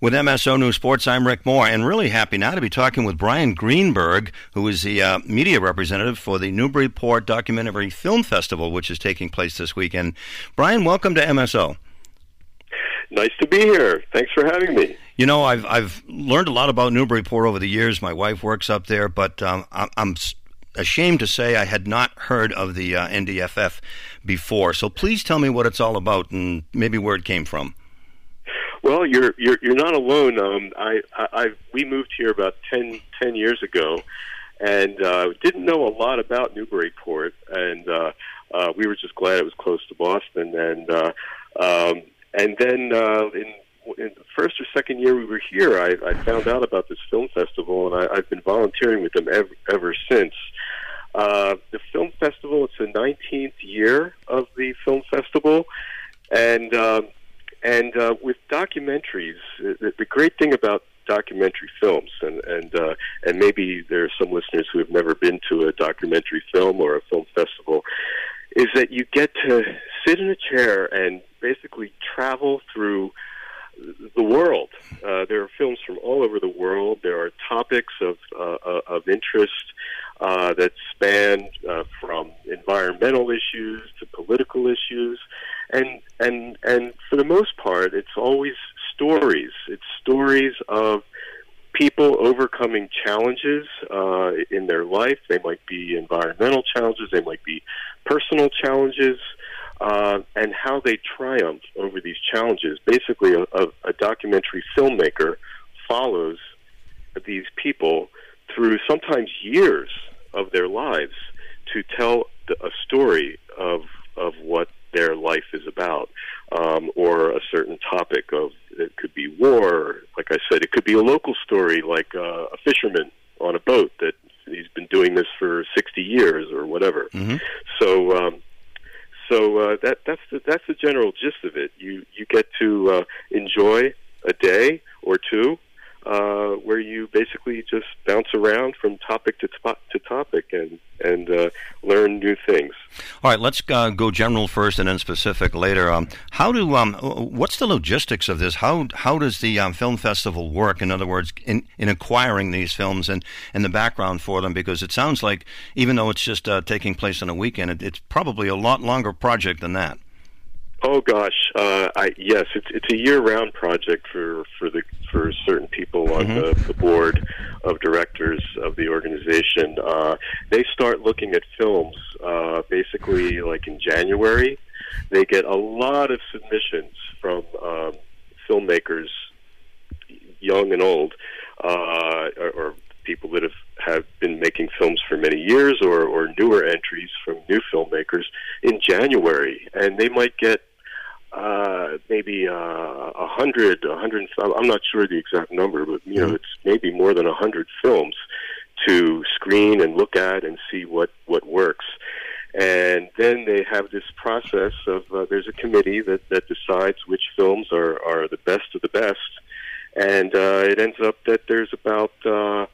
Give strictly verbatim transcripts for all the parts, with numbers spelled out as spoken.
With M S O News Sports, I'm Rick Moore, and really happy now to be talking with Brian Greenberg, who is the uh, media representative for the Newburyport Documentary Film Festival, which is taking place this weekend. Brian, welcome to M S O. Nice to be here. Thanks for having me. You know, I've I've learned a lot about Newburyport over the years. My wife works up there, but um, I'm ashamed to say I had not heard of the uh, N D F F before. So please tell me what it's all about and maybe where it came from. Well, you're you're you're not alone. Um, I, I I we moved here about ten, ten years ago, and uh, didn't know a lot about Newburyport, and uh, uh, we were just glad it was close to Boston. And uh, um, and then uh, in, in the first or second year we were here, I, I found out about this film festival, and I, I've been volunteering with them ever, ever since. Uh, the film festival, it's the nineteenth year of the film festival, and uh, And uh, with documentaries, the, the great thing about documentary films, and and uh, and maybe there are some listeners who have never been to a documentary film or a film festival, is that you get to sit in a chair and basically travel through the world. Uh, there are films from all over the world. There are topics of uh, of interest uh, that span uh, from environmental issues to political issues. And and and for the most part, it's always stories. It's stories of people overcoming challenges uh, in their life. They might be environmental challenges. They might be personal challenges, uh, and how they triumph over these challenges. Basically, a, a, a documentary filmmaker follows these people through sometimes years of their lives to tell a story of of what their life is about, um, or a certain topic of, it could be war, like I said, it could be a local story, like uh, a fisherman on a boat that he's been doing this for sixty years or whatever. Mm-hmm. So, um, so uh, that that's the, that's the general gist of it. You you get to uh, enjoy a day or two uh, where you basically just bounce around from topic to to, to topic and and uh, learn new things. All right, let's uh, go general first and then specific later. Um, how do um, what's the logistics of this? How how does the um, film festival work? In other words, in, in acquiring these films and, and the background for them, because it sounds like even though it's just uh, taking place on a weekend, it, it's probably a lot longer project than that. Oh gosh, uh, I, yes, it's it's a year-round project for, for the for certain people on mm-hmm. the, the board of directors of the organization. Uh, they start looking at films uh, basically like in January. They get a lot of submissions from um, filmmakers, young and old, uh, or, or people that have, have been making films for many years, or, or newer entries from new filmmakers in January, and they might get uh, maybe uh, a hundred, a hundred. I'm not sure the exact number, but you know, it's maybe more than a hundred films to screen and look at and see what what works. And then they have this process of uh, there's a committee that, that decides which films are, are the best of the best, and uh, it ends up that there's about uh,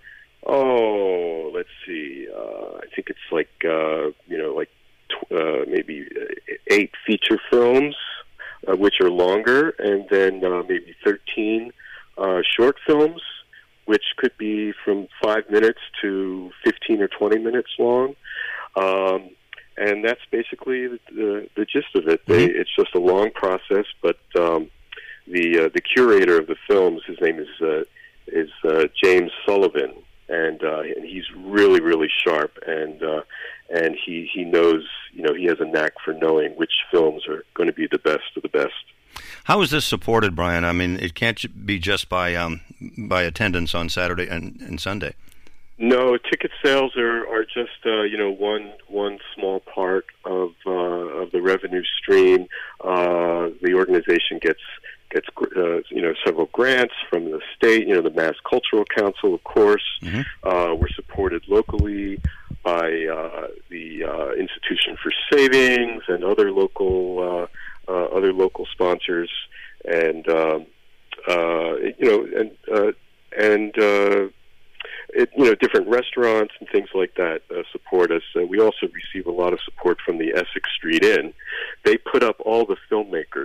oh, let's see, uh, I think it's like uh, you know, like tw- uh, maybe eight feature films, uh, which are longer, and then uh, maybe thirteen uh, short films, which could be from five minutes to fifteen or twenty minutes long. Um, And that's basically the, the, the gist of it. They, it's just a long process, but um, the uh, the curator of the films, his name is uh, is uh, James Sullivan, and uh, and he's really really sharp, and uh, and he, he knows, you know, he has a knack for knowing which films are going to be the best of the best. How is this supported, Brian? I mean, it can't be just by um, by attendance on Saturday and, and Sunday. No, ticket sales are, are just uh, you know one one small part of uh, of the revenue stream. Uh, the organization gets gets uh, you know several grants from the state. You know, the Mass Cultural Council, of course. Mm-hmm. Uh, we're supported locally by uh, the uh, Institution for Savings and other local uh, uh, other local sponsors, and um, uh, you know and uh, and. Uh, It, you know, different restaurants and things like that uh, support us. Uh, we also receive a lot of support from the Essex Street Inn. They put up all the filmmakers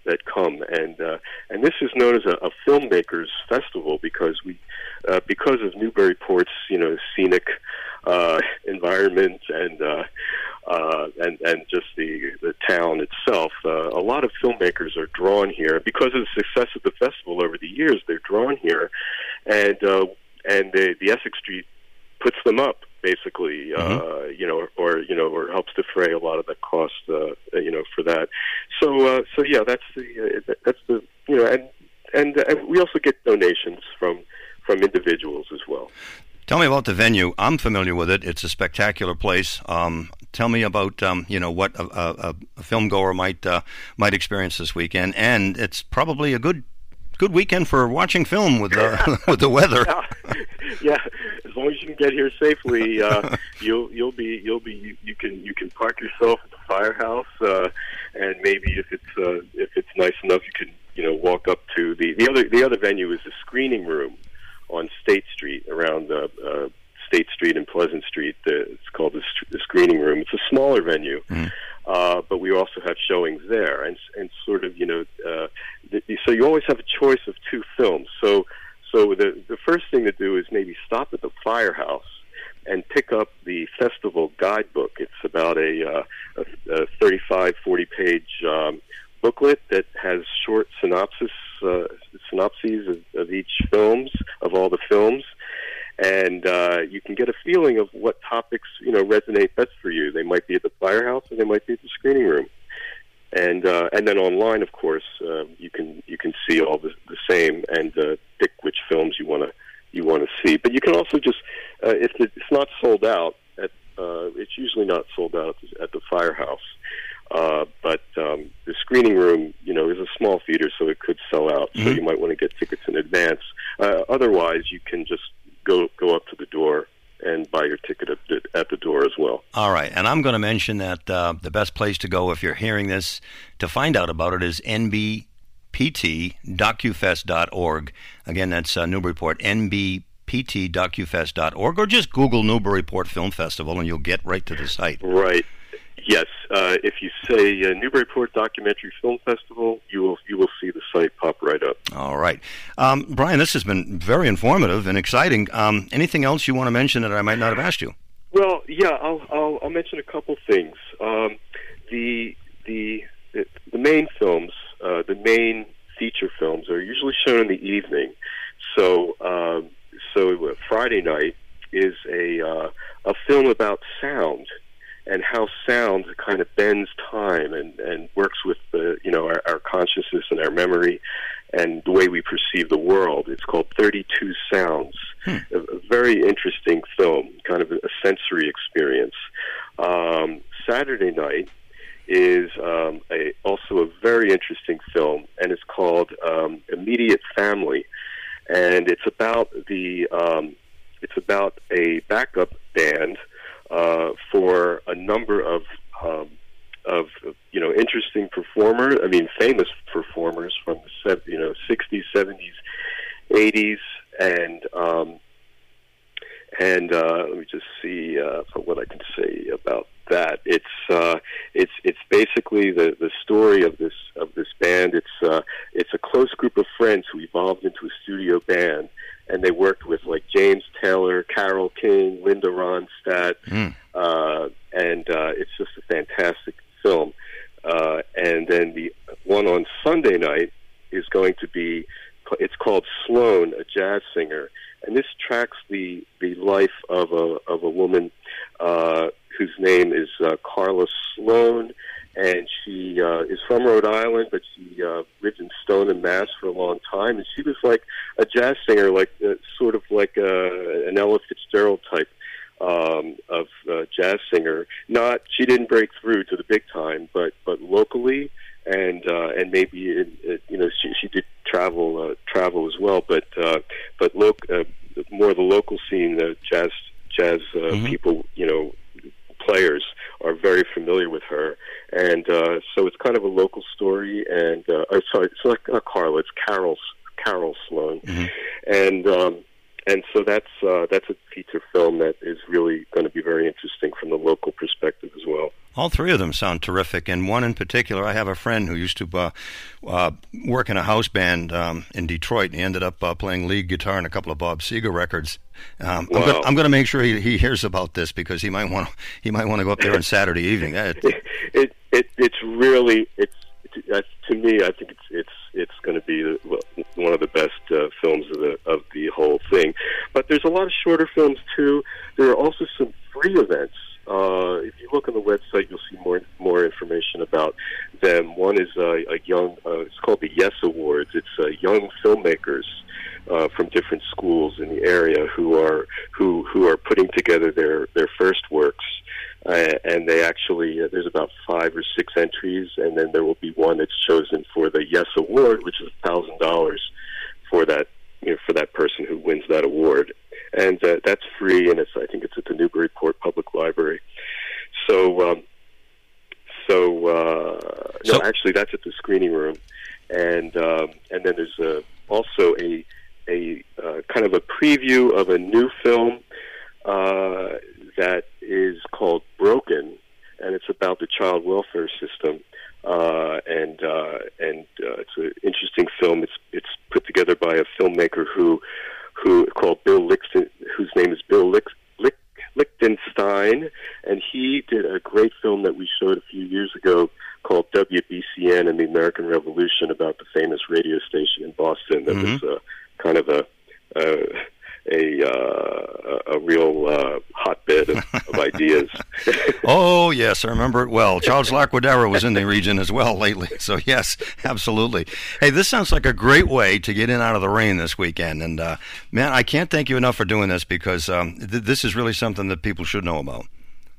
that come, and uh, and this is known as a, a filmmakers festival because we uh, because of Newburyport's you know scenic uh, environment and uh, uh, and and just the the town itself. Uh, a lot of filmmakers are drawn here because of the success of the festival over the years. They're drawn here, and uh, and the, the Essex Street puts them up. Basically, uh, mm-hmm. you know, or, or you know, or helps defray a lot of the cost, uh, you know, for that. So, uh, so yeah, that's the uh, that's the you know, and and, and we also get donations from from individuals as well. Tell me about the venue. I'm familiar with it. It's a spectacular place. Um, tell me about um, you know what a, a, a film goer might uh, might experience this weekend, and it's probably a good. Good weekend for watching film with uh, with the weather. Yeah, as long as you can get here safely, uh, you'll you'll be you'll be you, you can you can park yourself at the firehouse, uh, and maybe if it's uh, if it's nice enough, you can you know walk up to the the other the other venue is the screening room on State Street around uh, uh, State Street and Pleasant Street. The, it's called the, the screening room. It's a smaller venue. Mm. Uh, but we also have showings there, and and sort of you know, uh, the, so you always have a choice of two films. So so the the first thing to do is maybe stop at the firehouse and pick up the festival guidebook. It's about a, uh, a, a thirty-five, forty page um, booklet that has short synopsis uh, synopses of, of each films of all the films. And uh, you can get a feeling of what topics you know resonate best for you. They might be at the firehouse, or they might be at the screening room. And uh, and then online, of course, uh, you can you can see all the, the same and uh, pick which films you want to you want to see. But you can also just uh, if it's not sold out, at, uh, it's usually not sold out at the firehouse. Uh, but um, the screening room, you know, is a small theater, so it could sell out. Mm-hmm. So you might want to get tickets in advance. Uh, otherwise, you can just Go go up to the door and buy your ticket at the, at the door as well. All right, and I'm going to mention that uh, the best place to go if you're hearing this to find out about it is N B P T docu fest dot org. Again, that's uh, Newburyport, N B P T docu fest dot org, or just Google Newburyport Film Festival and you'll get right to the site. Right. Yes, uh, if you say uh, Newburyport Documentary Film Festival, you will you will see the site pop right up. All right, um, Brian, this has been very informative and exciting. Um, anything else you want to mention that I might not have asked you? Well, yeah, I'll I'll, I'll mention a couple things. Um, the the the main films, uh, the main feature films, are usually shown in the evening. So um, so Friday night is a uh, a film about sound. And how sound kind of bends time and, and works with the you know our, our consciousness and our memory and the way we perceive the world. It's called thirty-two Sounds. Hmm. A, a very interesting film, kind of a sensory experience. Um, Saturday night is um, a, also a very interesting film, and it's called um, Immediate Family, and it's about the um, it's about a backup band. Uh, for a number of um, of you know interesting performers, I mean famous performers from the you know sixties, seventies, eighties, and um, and uh, let me just see uh, what I can say about that. It's uh, it's it's basically the, the story of this of this band. It's uh, it's a close group of friends who evolved into a studio band. And they worked with like James Taylor, Carole King, Linda Ronstadt, mm. uh, and uh, it's just a fantastic film. Uh, and then the one on Sunday night is going to be, it's called Sloan, a jazz singer, and this tracks the, the life of a of a woman uh, whose name is uh, Carla Sloan. And she uh, is from Rhode Island, but she uh, lived in Stoneham, Mass. for a long time. And she was like a jazz singer, like uh, sort of like a, an Ella Fitzgerald type um, of uh, jazz singer. Not, she didn't break through to the big time, but but locally, and uh, and maybe in, uh, you know she she did travel uh, travel as well. But uh, but loc- uh, more the local scene, the jazz jazz uh, mm-hmm. people, you know. Players are very familiar with her, and uh, so it's kind of a local story. And uh, I'm sorry, it's not uh, Carla, it's Carol Carol Sloan, mm-hmm. and um, and so that's uh, that's a feature film that is really going to be very interesting from the local perspective as well. All three of them sound terrific, and one in particular, I have a friend who used to uh, uh, work in a house band um, in Detroit, and he ended up uh, playing lead guitar in a couple of Bob Seger records. Um, wow. I'm going to make sure he, he hears about this because he might want he might want to go up there on Saturday evening. It, it, it it's really it's it, to me, I think it's it's it's going to be one of the best uh, films of the of the whole thing. But there's a lot of shorter films too. There are also some free events. Uh, if you look on the website, you'll see more more information about them. One is uh, a young. Uh, it's called the Yes Awards. It's uh, young filmmakers uh, from different schools in the area who are who who are putting together their their first works. Uh, and they actually uh, there's about five or six entries, and then there will be one that's chosen for the Yes Award, which is a thousand dollars for that you know, for that person who wins that award. And uh, that's free, and it's I think it's at the Newburyport Public Library. So, um, so, uh, so no, actually, that's at the screening room, and um, and then there's a, also a a uh, kind of a preview of a new film uh, that is called Broken, and it's about the child welfare system. Uh, and uh, and uh, it's an interesting film. It's it's put together by a filmmaker who. who called Bill Lichten, whose name is Bill Licht, Licht, Lichtenstein, and he did a great film that we showed a few years ago called W B C N and the American Revolution about the famous radio station in Boston. That mm-hmm. was uh, kind of a uh, a uh, a real uh, hotbed of, of ideas. Oh, yes, I remember it well. Charles Laquadera was in the region as well lately, so yes, absolutely. Hey, this sounds like a great way to get in out of the rain this weekend, and uh, man, I can't thank you enough for doing this because um, th- this is really something that people should know about.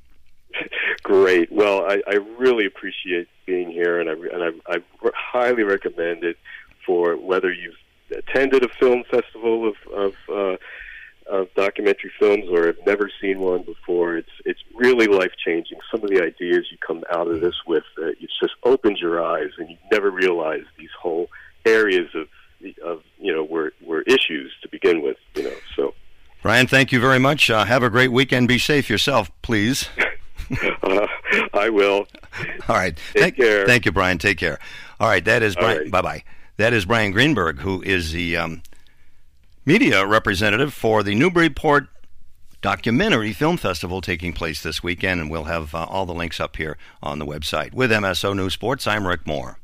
Great. Well, I, I really appreciate being here, and I and I, I highly recommend it for whether you've attended a film festival of of, uh, of documentary films or have never seen one before. It's it's really life changing. Some of the ideas you come out of this with, uh, it just opens your eyes, and you never realize these whole areas of of you know were were issues to begin with. You know, so Brian, thank you very much. Uh, have a great weekend. Be safe yourself, please. uh, I will. All right. Take thank, care. Thank you, Brian. Take care. All right. That is Brian. Right. Bye bye. That is Brian Greenberg, who is the um, media representative for the Newburyport Documentary Film Festival taking place this weekend, and we'll have uh, all the links up here on the website. With M S O News Sports, I'm Rick Moore.